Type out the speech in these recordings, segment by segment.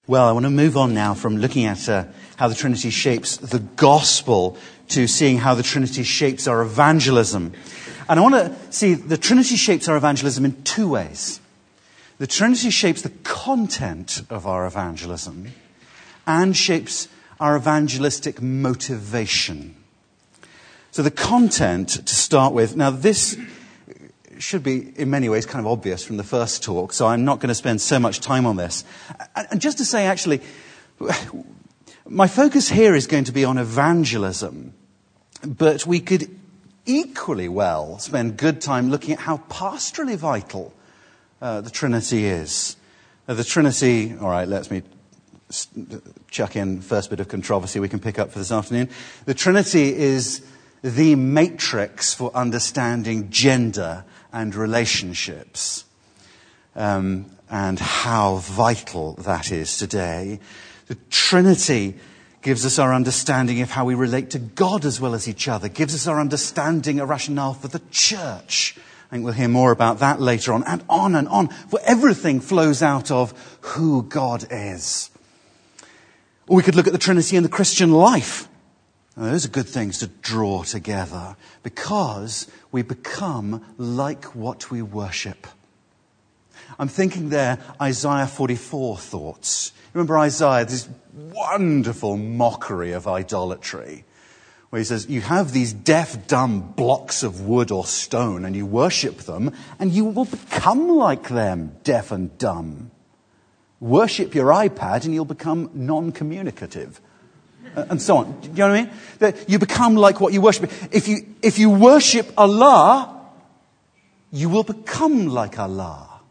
Well, I want to move on now from looking at how the Trinity shapes the gospel to seeing how the Trinity shapes our evangelism. And I want to see the Trinity shapes our evangelism in two ways. The Trinity shapes the content of our evangelism and shapes our evangelistic motivation. So the content, to start with, now this should be in many ways kind of obvious from the first talk, so I'm not going to spend so much time on this. And just to say, actually, my focus here is going to be on evangelism, but we could equally well spend good time looking at how pastorally vital the Trinity is. The Trinity, all right, let me chuck in first bit of controversy we can pick up for this afternoon. The Trinity is the matrix for understanding gender and relationships, and how vital that is today. The Trinity gives us our understanding of how we relate to God as well as each other, gives us our understanding, a rationale for the church. I think we'll hear more about that later on, and on, for everything flows out of who God is. Or we could look at the Trinity in the Christian life. Now, those are good things to draw together because we become like what we worship. I'm thinking there Isaiah 44 thoughts. Remember Isaiah, this wonderful mockery of idolatry, where he says, you have these deaf, dumb blocks of wood or stone and you worship them and you will become like them, deaf and dumb. Worship your iPad and you'll become non-communicative. And so on. Do you know what I mean? That you become like what you worship. If you worship Allah, you will become like Allah.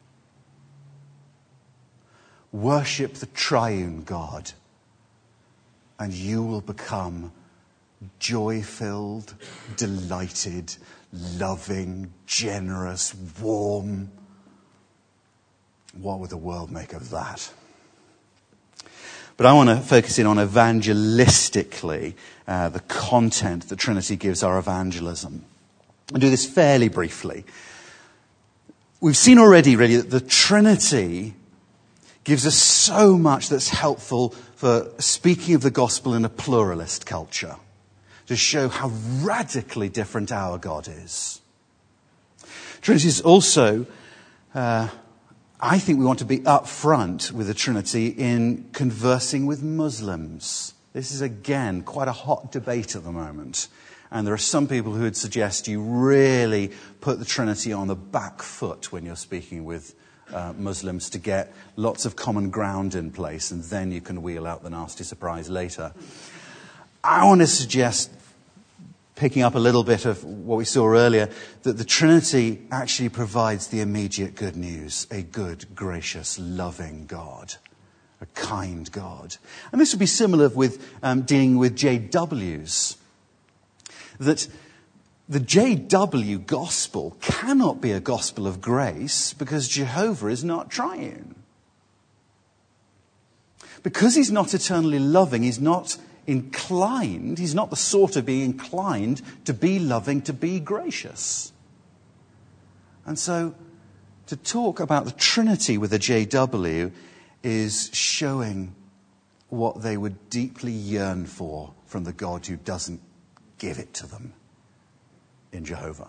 Worship the triune God, and you will become joy-filled, delighted, loving, generous, warm. What would the world make of that? But I want to focus in on evangelistically the content the Trinity gives our evangelism. I'll do this fairly briefly. We've seen already, really, that the Trinity gives us so much that's helpful for speaking of the gospel in a pluralist culture, to show how radically different our God is. Trinity is also I think we want to be upfront with the Trinity in conversing with Muslims. This is, again, quite a hot debate at the moment. And there are some people who would suggest you really put the Trinity on the back foot when you're speaking with Muslims to get lots of common ground in place, and then you can wheel out the nasty surprise later. I want to suggest, picking up a little bit of what we saw earlier, that the Trinity actually provides the immediate good news. A good, gracious, loving God. A kind God. And this would be similar with dealing with JWs. That the JW gospel cannot be a gospel of grace because Jehovah is not triune. Because he's not eternally loving, he's not inclined, he's not the sort of being inclined to be loving, to be gracious. And so to talk about the Trinity with a JW is showing what they would deeply yearn for from the God who doesn't give it to them in Jehovah.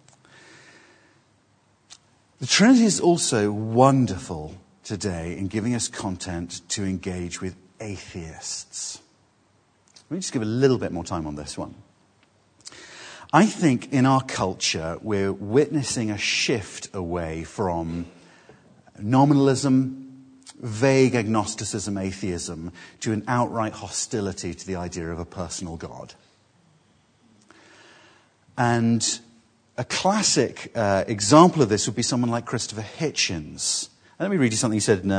The Trinity is also wonderful today in giving us content to engage with atheists. Let me just give a little bit more time on this one. I think in our culture we're witnessing a shift away from nominalism, vague agnosticism, atheism, to an outright hostility to the idea of a personal God. And a classic example of this would be someone like Christopher Hitchens. Let me read you something he said in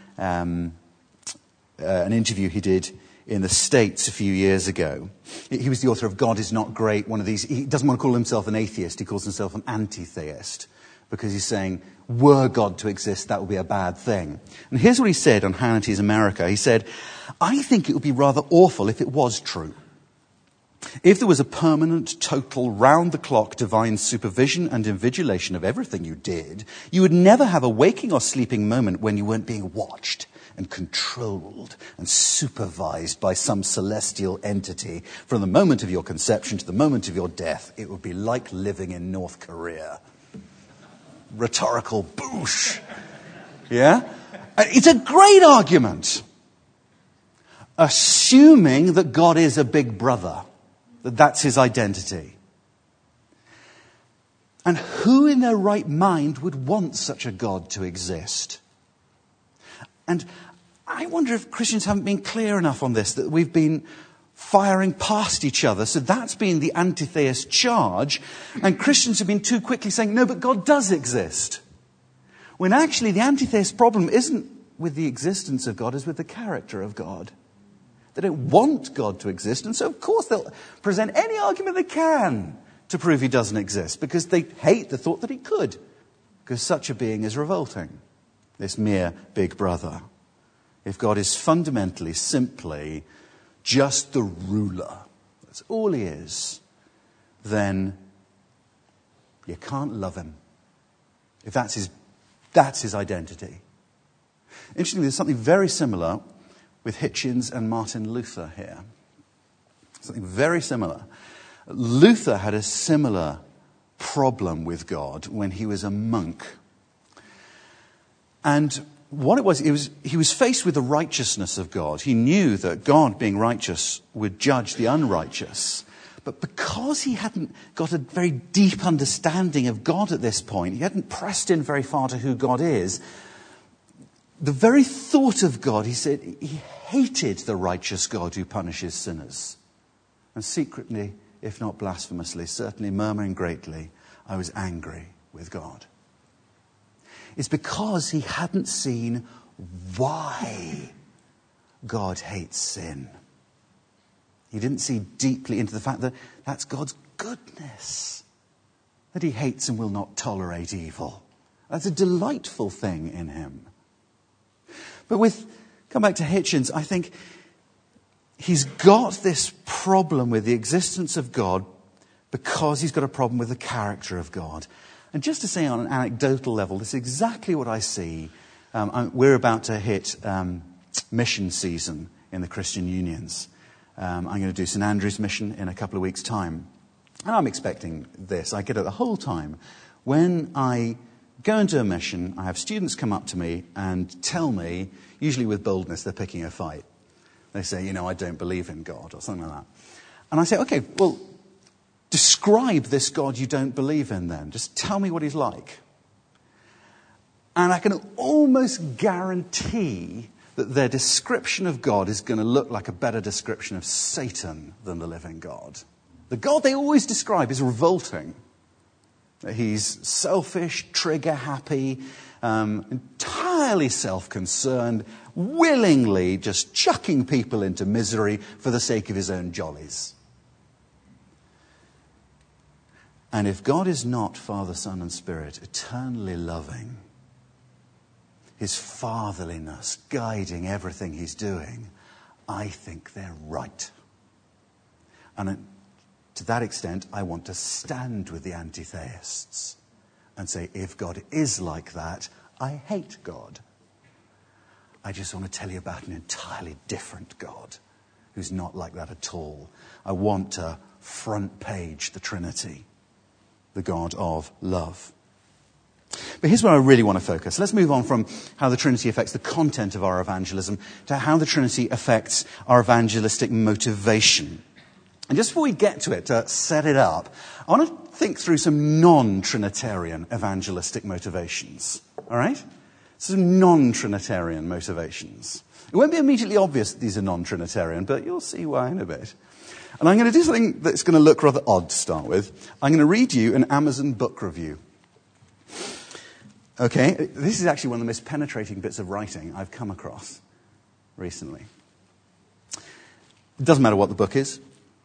an interview he did in the States a few years ago. He was the author of God is Not Great, one of these. He doesn't want to call himself an atheist, he calls himself an anti-theist, because he's saying, were God to exist, that would be a bad thing. And here's what he said on Hannity's America. He said, I think it would be rather awful if it was true. If there was a permanent, total, round-the-clock divine supervision and invigilation of everything you did, you would never have a waking or sleeping moment when you weren't being watched. and controlled and supervised by some celestial entity from the moment of your conception to the moment of your death, it would be like living in North Korea. Rhetorical boosh. Yeah? It's a great argument. Assuming that God is a big brother, that that's his identity. And who in their right mind would want such a God to exist? And I wonder if Christians haven't been clear enough on this, that we've been firing past each other. So that's been the anti-theist charge. And Christians have been too quickly saying, no, but God does exist. When actually the anti-theist problem isn't with the existence of God, it's with the character of God. They don't want God to exist, and so of course they'll present any argument they can to prove he doesn't exist, because they hate the thought that he could, because such a being is revolting, this mere big brother. If God is fundamentally, simply just the ruler, that's all he is, then you can't love him. If that's his identity. Interestingly, there's something very similar with Hitchens and Martin Luther here. Something very similar. Luther had a similar problem with God when he was a monk. And what it was, he was faced with the righteousness of God. He knew that God, being righteous, would judge the unrighteous. But because he hadn't got a very deep understanding of God at this point, he hadn't pressed in very far to who God is, the very thought of God, he said, he hated the righteous God who punishes sinners. And secretly, if not blasphemously, certainly murmuring greatly, I was angry with God. It's because he hadn't seen why God hates sin. He didn't see deeply into the fact that that's God's goodness, that he hates and will not tolerate evil. That's a delightful thing in him. But come back to Hitchens, I think he's got this problem with the existence of God because he's got a problem with the character of God. And just to say on an anecdotal level, this is exactly what I see. We're about to hit mission season in the Christian unions. I'm going to do St Andrew's mission in a couple of weeks' time. And I'm expecting this. I get it the whole time. When I go into a mission, I have students come up to me and tell me, usually with boldness, they're picking a fight. They say, I don't believe in God, or something like that. And I say, okay, well, describe this God you don't believe in then. Just tell me what he's like. And I can almost guarantee that their description of God is going to look like a better description of Satan than the living God. The God they always describe is revolting. He's selfish, trigger-happy, entirely self-concerned, willingly just chucking people into misery for the sake of his own jollies. And if God is not Father, Son, and Spirit, eternally loving, his fatherliness guiding everything he's doing, I think they're right. And to that extent, I want to stand with the anti-theists and say, if God is like that, I hate God. I just want to tell you about an entirely different God who's not like that at all. I want to front page the Trinity, the God of love. But here's where I really want to focus. Let's move on from how the Trinity affects the content of our evangelism to how the Trinity affects our evangelistic motivation. And just before we get to it, to set it up, I want to think through some non-Trinitarian evangelistic motivations. All right? Some non-Trinitarian motivations. It won't be immediately obvious that these are non-Trinitarian, but you'll see why in a bit. And I'm going to do something that's going to look rather odd to start with. I'm going to read you an Amazon book review. Okay? This is actually one of the most penetrating bits of writing I've come across recently. It doesn't matter what the book is.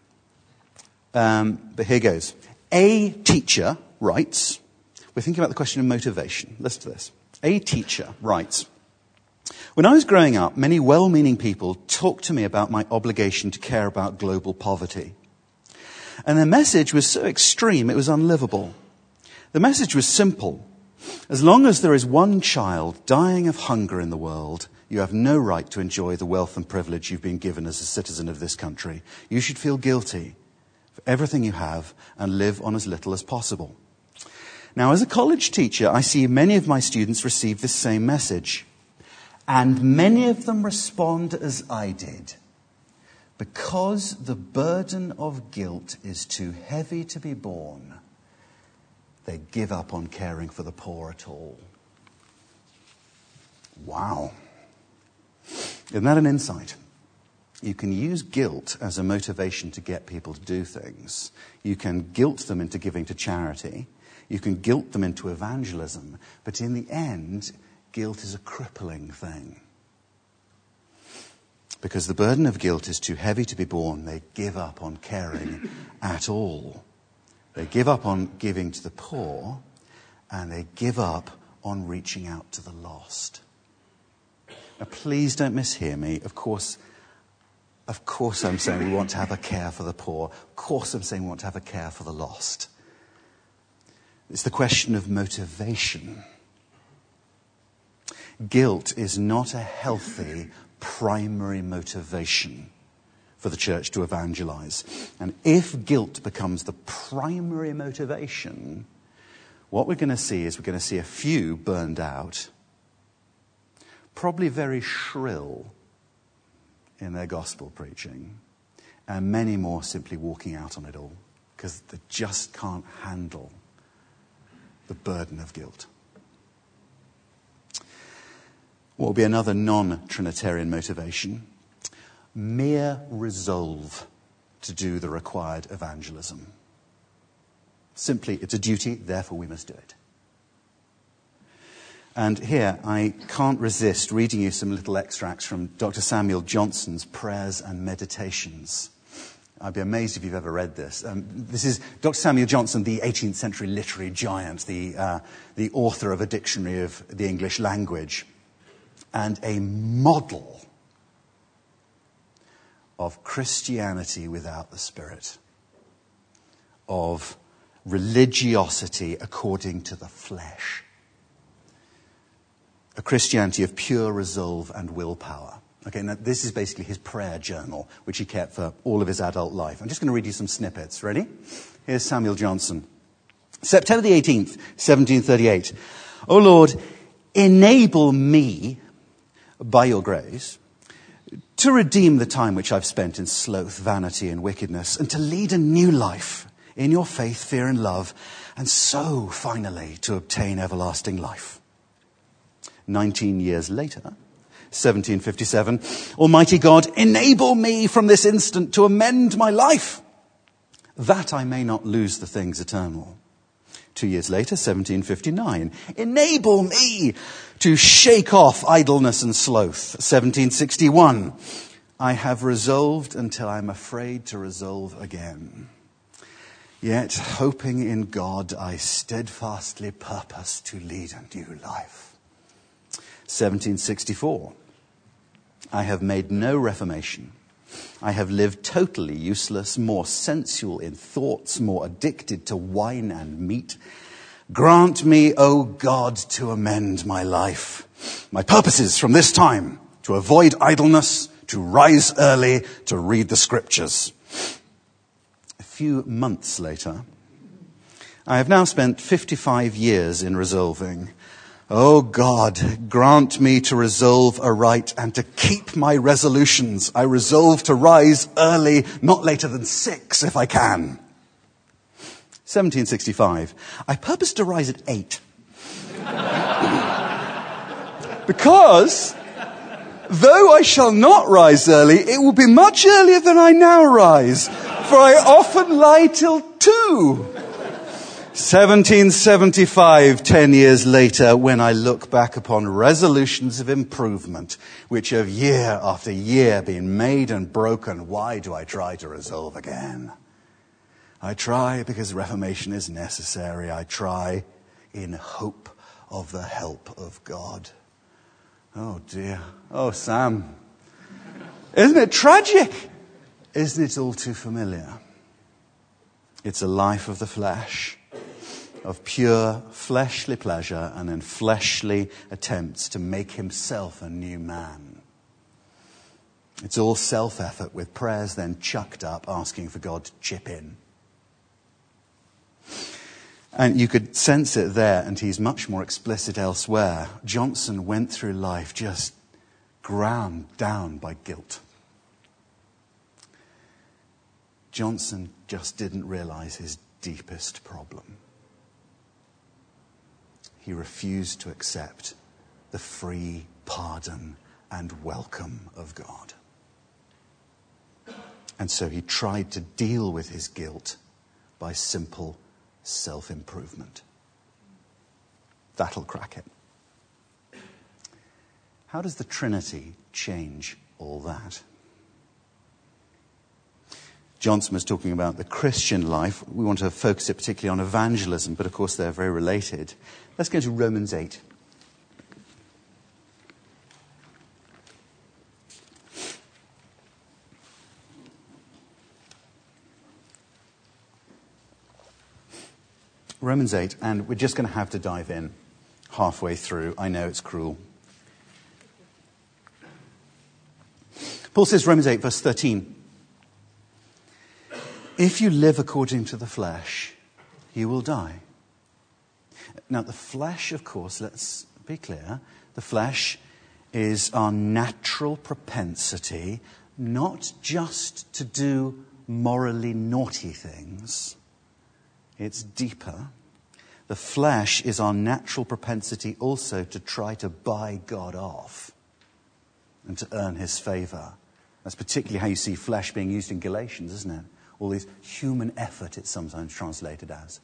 But here goes. A teacher writes, we're thinking about the question of motivation. Listen to this. A teacher writes, when I was growing up, many well-meaning people talked to me about my obligation to care about global poverty. And their message was so extreme, it was unlivable. The message was simple. As long as there is one child dying of hunger in the world, You have no right to enjoy the wealth and privilege you've been given as a citizen of this country. You should feel guilty for everything you have and live on as little as possible. Now, as a college teacher, I see many of my students receive this same message. And many of them respond as I did. Because the burden of guilt is too heavy to be borne, they give up on caring for the poor at all. Wow. Isn't that an insight? You can use guilt as a motivation to get people to do things. You can guilt them into giving to charity. You can guilt them into evangelism. But in the end, guilt is a crippling thing. Because the burden of guilt is too heavy to be borne, they give up on caring at all. They give up on giving to the poor, and they give up on reaching out to the lost. Now, please don't mishear me. Of course I'm saying we want to have a care for the poor. Of course I'm saying we want to have a care for the lost. It's the question of motivation. Guilt is not a healthy primary motivation for the church to evangelize. And if guilt becomes the primary motivation, what we're going to see is we're going to see a few burned out, probably very shrill in their gospel preaching, and many more simply walking out on it all because they just can't handle the burden of guilt. What will be another non-Trinitarian motivation? Mere resolve to do the required evangelism. Simply, it's a duty, therefore we must do it. And here, I can't resist reading you some little extracts from Dr. Samuel Johnson's Prayers and Meditations. I'd be amazed if you've ever read this. This is Dr. Samuel Johnson, the 18th century literary giant, the author of a dictionary of the English language, and a model of Christianity without the Spirit, of religiosity according to the flesh, a Christianity of pure resolve and willpower. Okay, now this is basically his prayer journal, which he kept for all of his adult life. I'm just going to read you some snippets. Ready? Here's Samuel Johnson. September the 18th, 1738. O Lord, enable me, by your grace, to redeem the time which I've spent in sloth, vanity, and wickedness, and to lead a new life in your faith, fear, and love, and so, finally, to obtain everlasting life. 19 years later, 1757, Almighty God, enable me from this instant to amend my life, that I may not lose the things eternal. 2 years later, 1759, enable me to shake off idleness and sloth. 1761, I have resolved until I'm afraid to resolve again. Yet, hoping in God, I steadfastly purpose to lead a new life. 1764, I have made no reformation. I have lived totally useless, more sensual in thoughts, more addicted to wine and meat. Grant me, O God, to amend my life. My purpose is from this time to avoid idleness, to rise early, to read the scriptures. A few months later, I have now spent 55 years in resolving. O God, grant me to resolve aright and to keep my resolutions. I resolve to rise early, not later than 6 if I can. 1765. I purpose to rise at 8. Because, though I shall not rise early, it will be much earlier than I now rise, for I often lie till 2. 1775, 10 years later, when I look back upon resolutions of improvement, which have year after year been made and broken, why do I try to resolve again? I try because reformation is necessary. I try in hope of the help of God. Oh dear. Oh, Sam. Isn't it tragic? Isn't it all too familiar? It's a life of the flesh. of pure fleshly pleasure and then fleshly attempts to make himself a new man. It's all self-effort with prayers then chucked up asking for God to chip in. And you could sense it there, and he's much more explicit elsewhere. Johnson went through life just ground down by guilt. Johnson just didn't realize his deepest problem. He refused to accept the free pardon and welcome of God. And so he tried to deal with his guilt by simple self-improvement. That'll crack it. How does the Trinity change all that? Johnson was talking about the Christian life. We want to focus it particularly on evangelism, but of course they're very related. Let's go to Romans 8. Romans 8, and we're just going to have to dive in halfway through. I know it's cruel. Paul says, Romans 8, verse 13, if you live according to the flesh, you will die. Now, the flesh, of course, let's be clear, the flesh is our natural propensity not just to do morally naughty things. It's deeper. The flesh is our natural propensity also to try to buy God off and to earn his favor. That's particularly how you see flesh being used in Galatians, isn't it? All this human effort, it's sometimes translated as.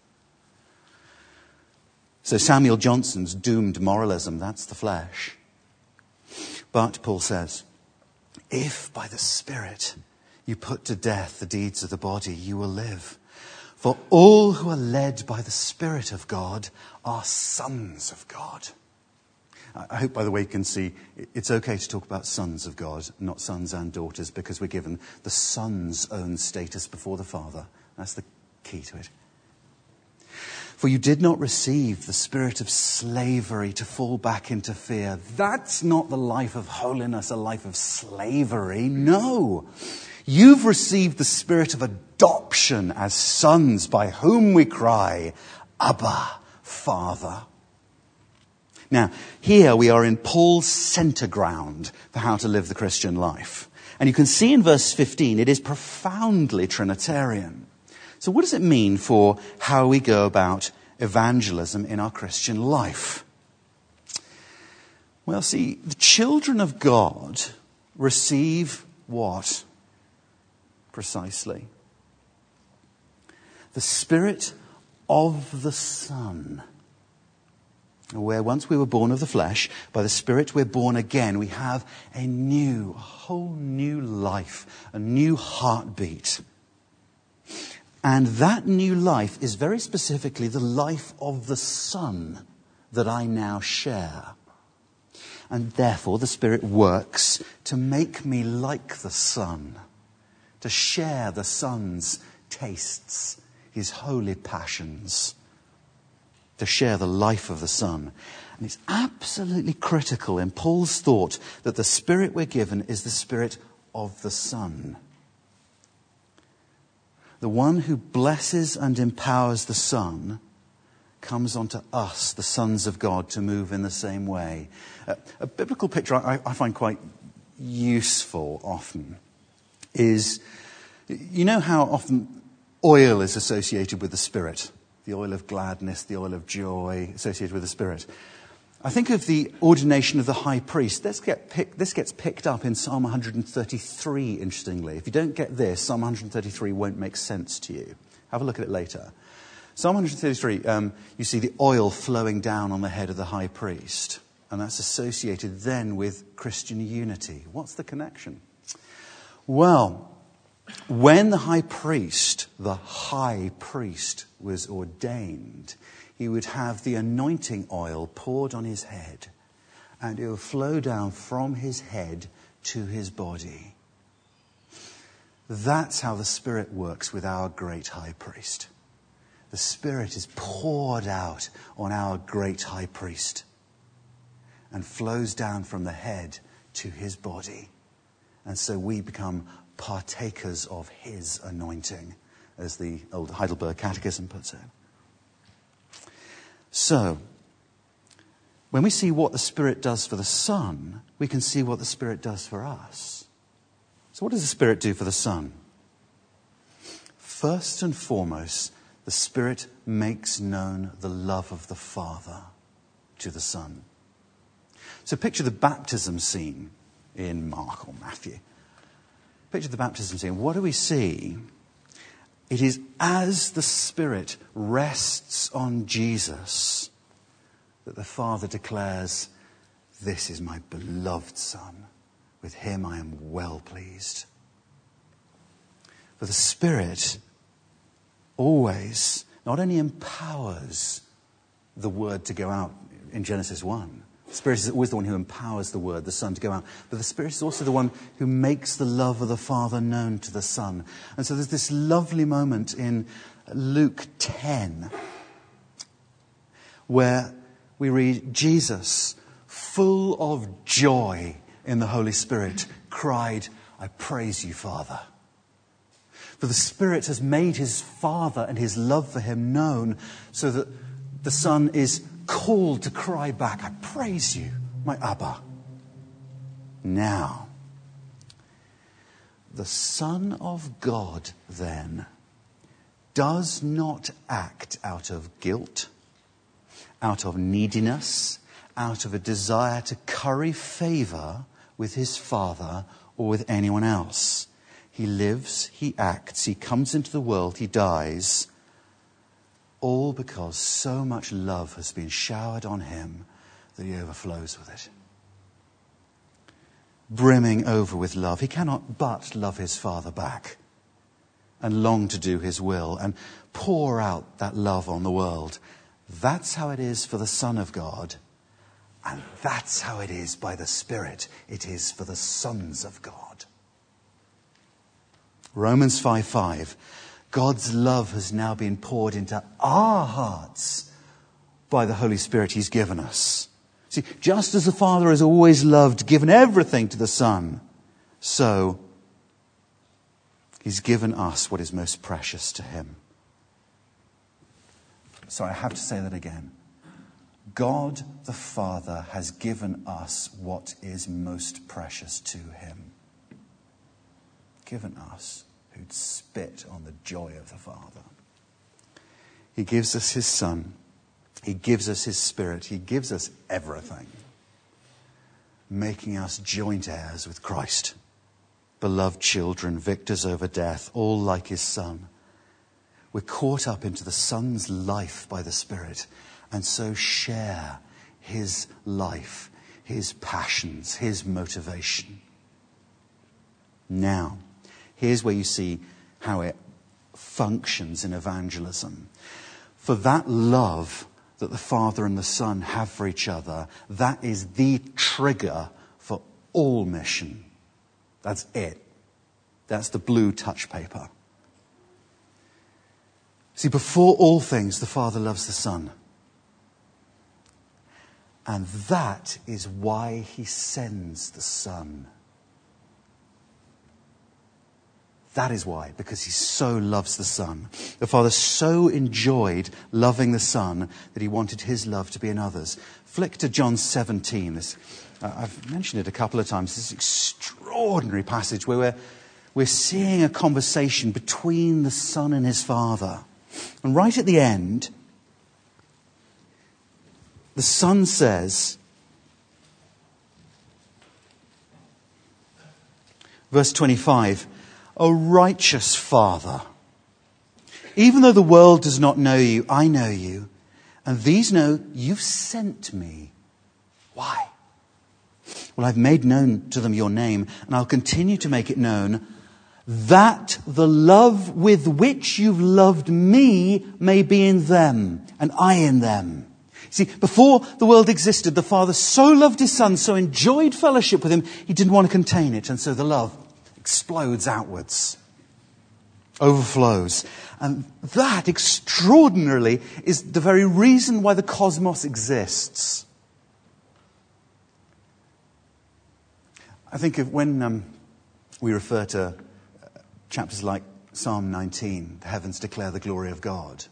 So Samuel Johnson's doomed moralism, that's the flesh. But, Paul says, if by the Spirit you put to death the deeds of the body, you will live. For all who are led by the Spirit of God are sons of God. I hope, by the way, you can see it's okay to talk about sons of God, not sons and daughters, because we're given the son's own status before the Father. That's the key to it. For you did not receive the spirit of slavery to fall back into fear. That's not the life of holiness, a life of slavery. No. You've received the spirit of adoption as sons, by whom we cry, Abba, Father. Now, here we are in Paul's center ground for how to live the Christian life. And you can see in verse 15, it is profoundly Trinitarian. So what does it mean for how we go about evangelism in our Christian life? Well, see, the children of God receive what? Precisely. The Spirit of the Son. Where once we were born of the flesh, by the Spirit we're born again. We have a whole new life, a new heartbeat. And that new life is very specifically the life of the Son that I now share. And therefore the Spirit works to make me like the Son, to share the Son's tastes, his holy passions, to share the life of the Son. And it's absolutely critical in Paul's thought that the Spirit we're given is the Spirit of the Son. The one who blesses and empowers the Son comes onto us, the sons of God, to move in the same way. A biblical picture I find quite useful often is, you know how often oil is associated with the Spirit? The oil of gladness, the oil of joy associated with the Spirit. I think of the ordination of the high priest. This gets picked up in Psalm 133, interestingly. If you don't get this, Psalm 133 won't make sense to you. Have a look at it later. Psalm 133, you see the oil flowing down on the head of the high priest. And that's associated then with Christian unity. What's the connection? Well, when the high priest was ordained, he would have the anointing oil poured on his head, and it would flow down from his head to his body. That's how the Spirit works with our great high priest. the Spirit is poured out on our great high priest and flows down from the head to his body. And so we become partakers of his anointing, as the old Heidelberg Catechism puts it. So, when we see what the Spirit does for the Son, we can see what the Spirit does for us. So what does the Spirit do for the Son? First and foremost, the Spirit makes known the love of the Father to the Son. So picture the baptism scene in Mark or Matthew. Picture the baptism scene. What do we see? It is as the Spirit rests on Jesus that the Father declares, "This is my beloved Son. With him I am well pleased." For the Spirit always not only empowers the word to go out in Genesis 1. The Spirit is always the one who empowers the word, the Son, to go out. But the Spirit is also the one who makes the love of the Father known to the Son. And so there's this lovely moment in Luke 10 where we read, Jesus, full of joy in the Holy Spirit, cried, "I praise you, Father." For the Spirit has made his Father and his love for him known, so that the Son is called to cry back, "I praise you, my Abba." Now, the Son of God, then, does not act out of guilt, out of neediness, out of a desire to curry favor with his Father or with anyone else. He lives, he acts, he comes into the world, he dies, all because so much love has been showered on him that he overflows with it. Brimming over with love. He cannot but love his Father back and long to do his will and pour out that love on the world. That's how it is for the Son of God, and that's how it is by the Spirit. It is for the sons of God. Romans 5:5. God's love has now been poured into our hearts by the Holy Spirit he's given us. See, just as the Father has always loved, given everything to the Son, so he's given us what is most precious to him. Sorry, I have to say that again. God the Father has given us what is most precious to him. Given us, who'd spit on the joy of the Father. He gives us his Son. He gives us his Spirit. He gives us everything, making us joint heirs with Christ, beloved children, victors over death, all like his Son. We're caught up into the Son's life by the Spirit, and so share his life, his passions, his motivation. Now, here's where you see how it functions in evangelism. For that love that the Father and the Son have for each other, that is the trigger for all mission. That's it. That's the blue touch paper. See, before all things, the Father loves the Son. And that is why he sends the Son. That is why, because he so loves the Son. The Father so enjoyed loving the Son that he wanted his love to be in others. Flick to John 17. I've mentioned it a couple of times. This extraordinary passage where we're seeing a conversation between the Son and his Father. And right at the end, the Son says, verse 25, "O righteous Father, even though the world does not know you, I know you, and these know you've sent me." Why? Well, I've made known to them your name, and I'll continue to make it known, that the love with which you've loved me may be in them, and I in them. See, before the world existed, the Father so loved his Son, so enjoyed fellowship with him, he didn't want to contain it, and so the love explodes outwards. overflows. And that, extraordinarily, is the very reason why the cosmos exists. I think of when we refer to chapters like Psalm 19, the heavens declare the glory of God.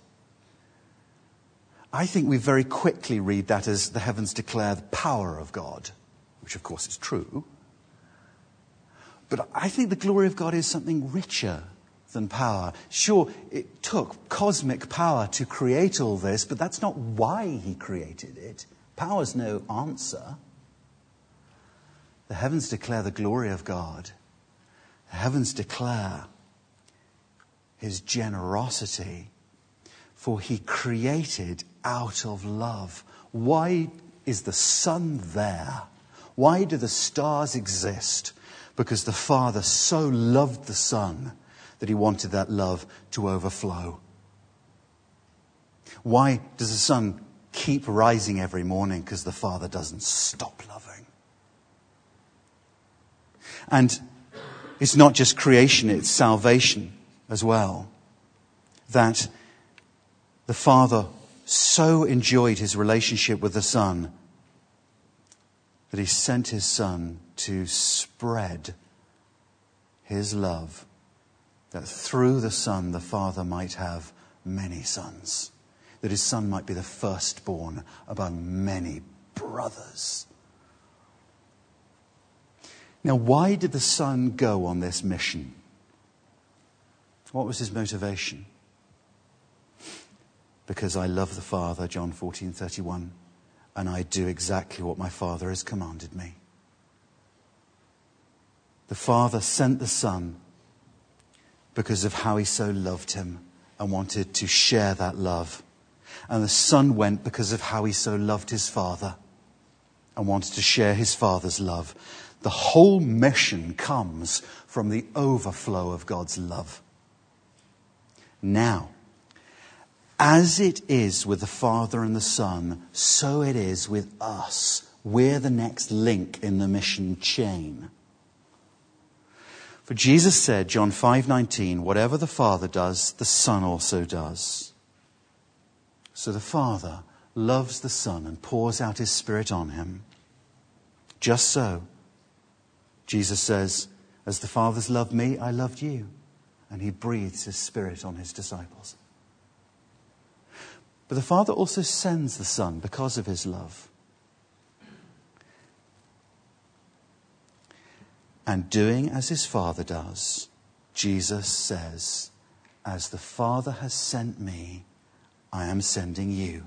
I think we very quickly read that as the heavens declare the power of God, which of course is true. But I think the glory of God is something richer than power. Sure, it took cosmic power to create all this, but that's not why he created it. Power's no answer. The heavens declare the glory of God. The heavens declare his generosity, for he created out of love. Why is the sun there? Why do the stars exist? Because the Father so loved the Son that he wanted that love to overflow. Why does the sun keep rising every morning? Because the Father doesn't stop loving. And it's not just creation, it's salvation as well. That the Father so enjoyed his relationship with the Son that he sent his Son to spread his love, that through the Son the Father might have many sons, that his Son might be the firstborn among many brothers. Now, why did the Son go on this mission? What was his motivation? Because I love the Father, John 14:31, and I do exactly what my Father has commanded me. The Father sent the Son because of how he so loved him and wanted to share that love. And the Son went because of how he so loved his Father and wanted to share his Father's love. The whole mission comes from the overflow of God's love. Now, as it is with the Father and the Son, so it is with us. We're the next link in the mission chain. For Jesus said, John 5:19, whatever the Father does, the Son also does. So the Father loves the Son and pours out his Spirit on him. Just so, Jesus says, as the Father's loved me, I loved you. And he breathes his Spirit on his disciples. But the Father also sends the Son because of his love. And doing as his Father does, Jesus says, as the Father has sent me, I am sending you.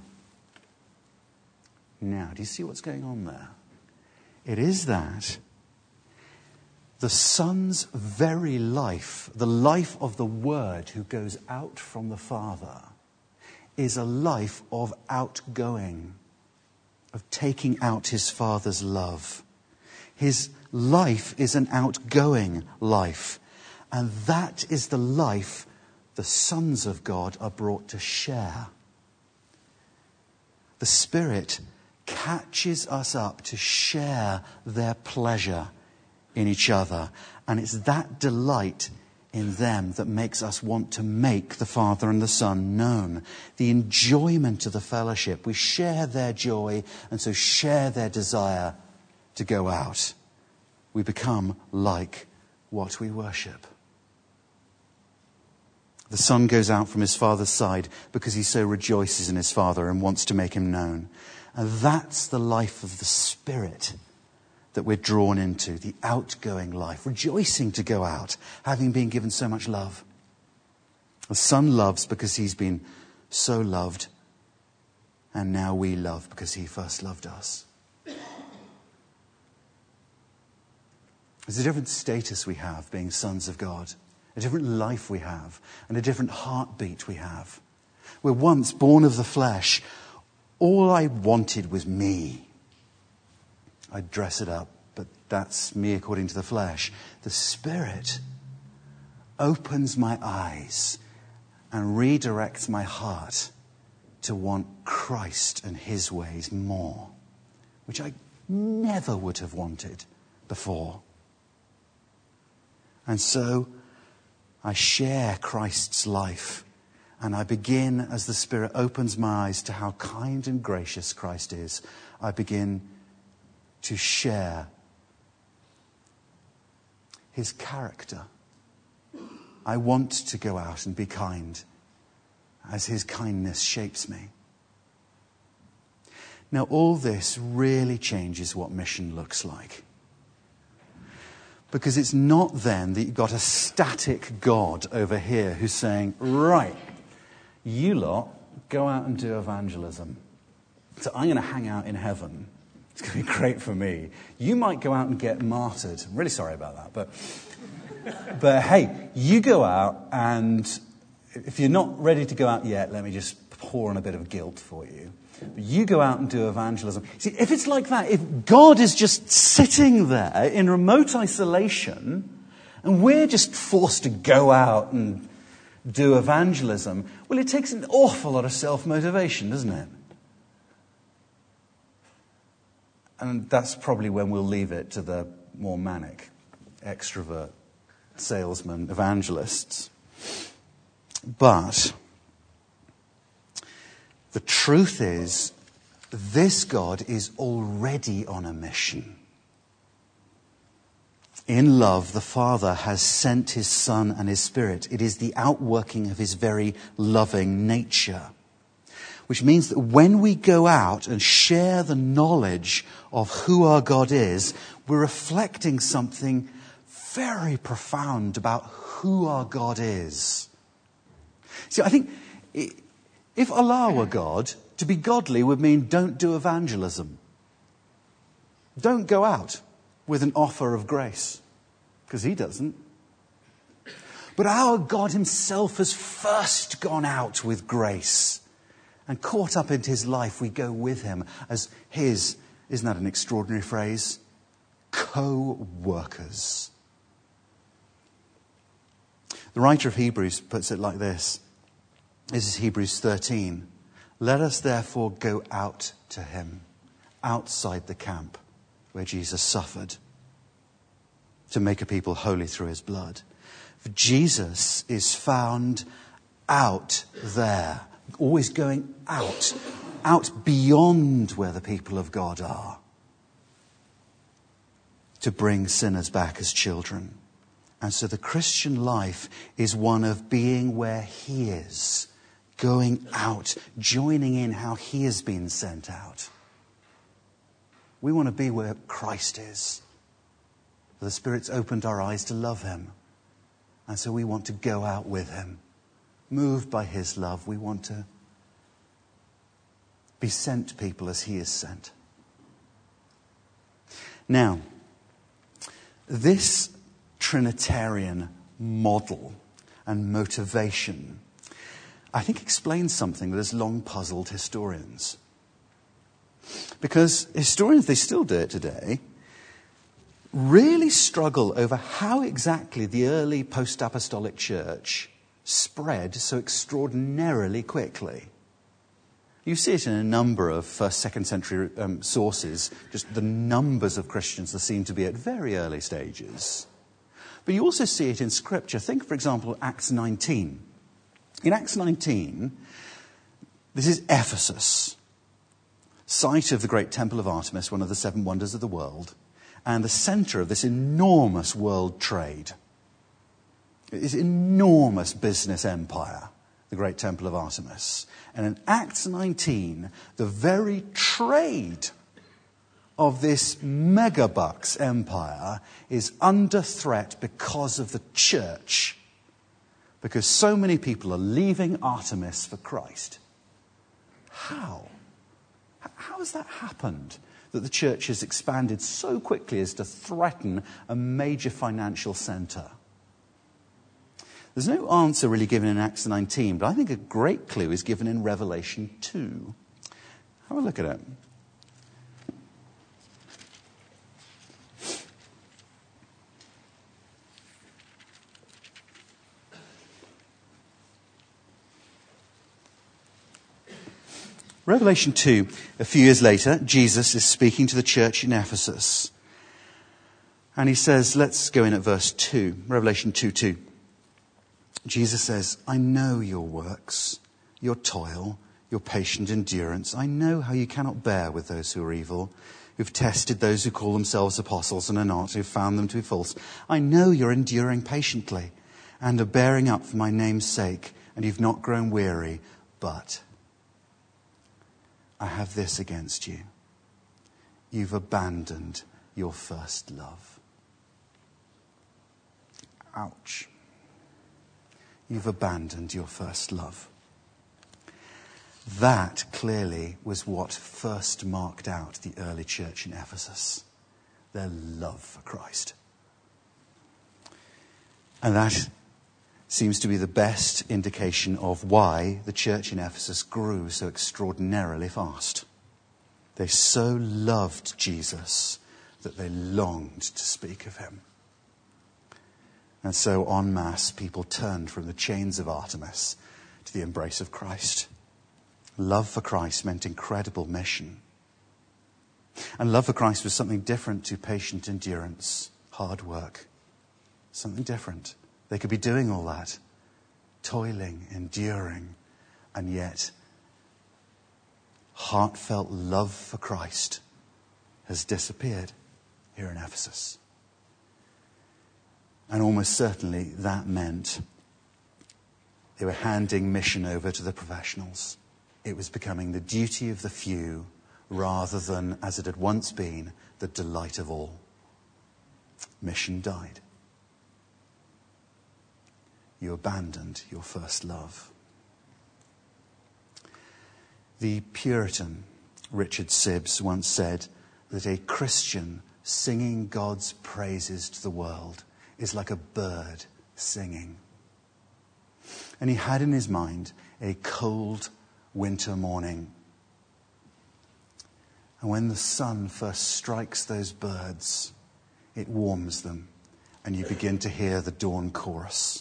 Now, do you see what's going on there? It is that the Son's very life, the life of the Word who goes out from the Father, is a life of outgoing, of taking out his Father's love. His life is an outgoing life. And that is the life the sons of God are brought to share. The Spirit catches us up to share their pleasure in each other. And it's that delight in them that makes us want to make the Father and the Son known. The enjoyment of the fellowship. We share their joy and so share their desire to go out. We become like what we worship. The Son goes out from his Father's side because he so rejoices in his Father and wants to make him known. And that's the life of the Spirit that we're drawn into, the outgoing life, rejoicing to go out, having been given so much love. The Son loves because he's been so loved, and now we love because he first loved us. There's a different status we have being sons of God, a different life we have, and a different heartbeat we have. We're once born of the flesh. All I wanted was me. I'd dress it up, but that's me according to the flesh. The Spirit opens my eyes and redirects my heart to want Christ and his ways more, which I never would have wanted before. And so I share Christ's life. And I begin, as the Spirit opens my eyes to how kind and gracious Christ is, I begin to share his character. I want to go out and be kind as his kindness shapes me. Now, all this really changes what mission looks like. Because it's not then that you've got a static God over here who's saying, right, you lot, go out and do evangelism. So I'm going to hang out in heaven. It's going to be great for me. You might go out and get martyred. I'm really sorry about that. But hey, you go out, and if you're not ready to go out yet, let me just pour on a bit of guilt for you. But you go out and do evangelism. See, if it's like that, if God is just sitting there in remote isolation, and we're just forced to go out and do evangelism, well, it takes an awful lot of self-motivation, doesn't it? And that's probably when we'll leave it to the more manic, extrovert, salesman, evangelists. But the truth is, this God is already on a mission. In love, the Father has sent his Son and his Spirit. It is the outworking of his very loving nature. Which means that when we go out and share the knowledge of who our God is, we're reflecting something very profound about who our God is. See, I think if Allah were God, to be godly would mean don't do evangelism. Don't go out with an offer of grace, because he doesn't. But our God himself has first gone out with grace. And caught up into his life, we go with him as his, isn't that an extraordinary phrase? Co-workers. The writer of Hebrews puts it like this. This is Hebrews 13. Let us therefore go out to him, outside the camp where Jesus suffered, to make a people holy through his blood. For Jesus is found out there, always going out beyond where the people of God are, to bring sinners back as children. And so the Christian life is one of being where he is, going out, joining in how he has been sent out. We want to be where Christ is. The Spirit's opened our eyes to love him. And so we want to go out with him. Moved by his love, we want to be sent people as he is sent. Now, this Trinitarian model and motivation, I think, explains something that has long puzzled historians. Because historians, they still do it today, really struggle over how exactly the early post-apostolic church spread so extraordinarily quickly. You see it in a number of 1st, 2nd century sources, just the numbers of Christians that seem to be at very early stages. But you also see it in Scripture. Think, for example, Acts 19. In Acts 19, this is Ephesus, site of the great Temple of Artemis, one of the 7 wonders of the world, and the centre of this enormous world trade. It's an enormous business empire, the great Temple of Artemis. And in Acts 19, the very trade of this megabucks empire is under threat because of the church. Because so many people are leaving Artemis for Christ. How? How has that happened? That the church has expanded so quickly as to threaten a major financial centre? There's no answer really given in Acts 19, but I think a great clue is given in Revelation 2. Have a look at it. Revelation 2, a few years later, Jesus is speaking to the church in Ephesus. And he says, let's go in at verse 2, Revelation 2:2. Jesus says, I know your works, your toil, your patient endurance. I know how you cannot bear with those who are evil, who've tested those who call themselves apostles and are not, who've found them to be false. I know you're enduring patiently and are bearing up for my name's sake, and you've not grown weary. But I have this against you. You've abandoned your first love. Ouch. You've abandoned your first love. That clearly was what first marked out the early church in Ephesus. Their love for Christ. And that seems to be the best indication of why the church in Ephesus grew so extraordinarily fast. They so loved Jesus that they longed to speak of him. And so en masse, people turned from the chains of Artemis to the embrace of Christ. Love for Christ meant incredible mission. And love for Christ was something different to patient endurance, hard work. Something different. They could be doing all that, toiling, enduring, and yet heartfelt love for Christ has disappeared here in Ephesus. And almost certainly that meant they were handing mission over to the professionals. It was becoming the duty of the few rather than, as it had once been, the delight of all. Mission died. You abandoned your first love. The Puritan Richard Sibbes once said that a Christian singing God's praises to the world is like a bird singing. And he had in his mind a cold winter morning. And when the sun first strikes those birds, it warms them, and you begin to hear the dawn chorus.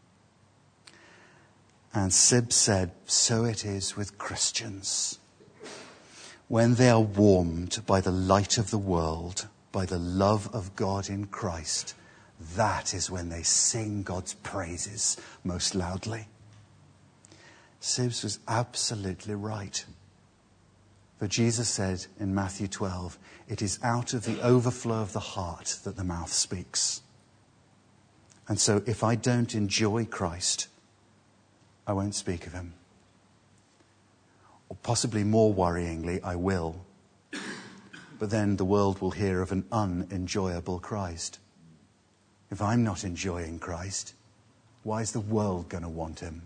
And Sibbes said, so it is with Christians. When they are warmed by the light of the world, by the love of God in Christ, that is when they sing God's praises most loudly. Sibbes was absolutely right. For Jesus said in Matthew 12, it is out of the overflow of the heart that the mouth speaks. And so if I don't enjoy Christ, I won't speak of him. Or possibly more worryingly, I will. But then the world will hear of an unenjoyable Christ. If I'm not enjoying Christ, why is the world going to want him?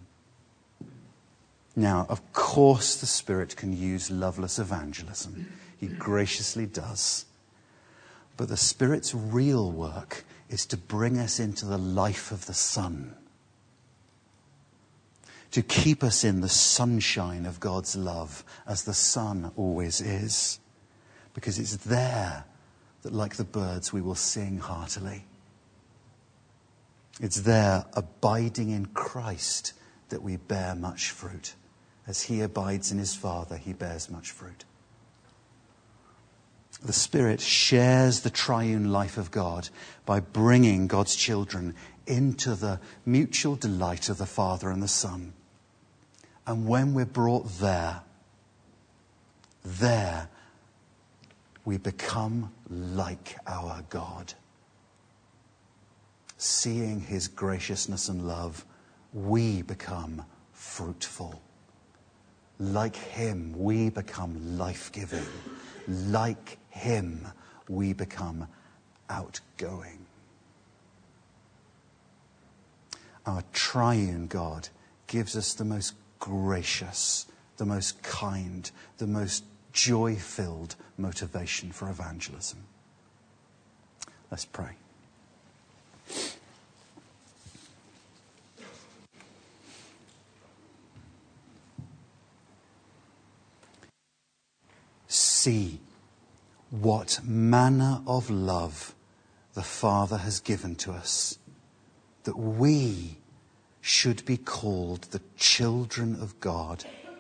Now, of course, the Spirit can use loveless evangelism. He graciously does. But the Spirit's real work is to bring us into the life of the Son. To keep us in the sunshine of God's love, as the sun always is. Because it's there that, like the birds, we will sing heartily. It's there, abiding in Christ, that we bear much fruit. As he abides in his Father, he bears much fruit. The Spirit shares the triune life of God by bringing God's children into the mutual delight of the Father and the Son. And when we're brought there we become like our God. Seeing his graciousness and love, we become fruitful. Like him, we become life-giving. Like him, we become outgoing. Our triune God gives us the most gracious, the most kind, the most joy-filled motivation for evangelism. Let's pray. See what manner of love the Father has given to us, that we should be called the children of God.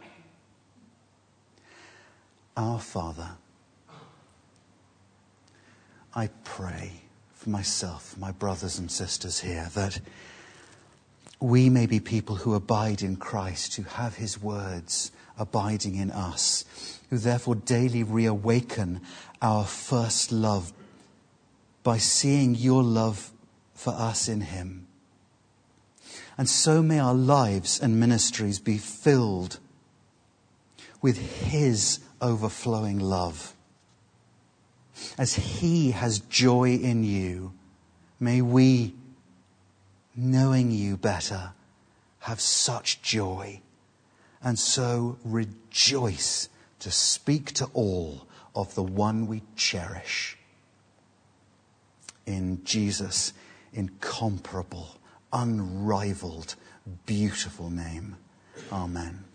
Our Father, I pray for myself, my brothers and sisters here, that we may be people who abide in Christ, who have his words abiding in us, who therefore daily reawaken our first love by seeing your love for us in him. And so may our lives and ministries be filled with his overflowing love. As he has joy in you, may we, knowing you better, have such joy, and so rejoice to speak to all of the one we cherish. In Jesus' incomparable, unrivaled, beautiful name. Amen.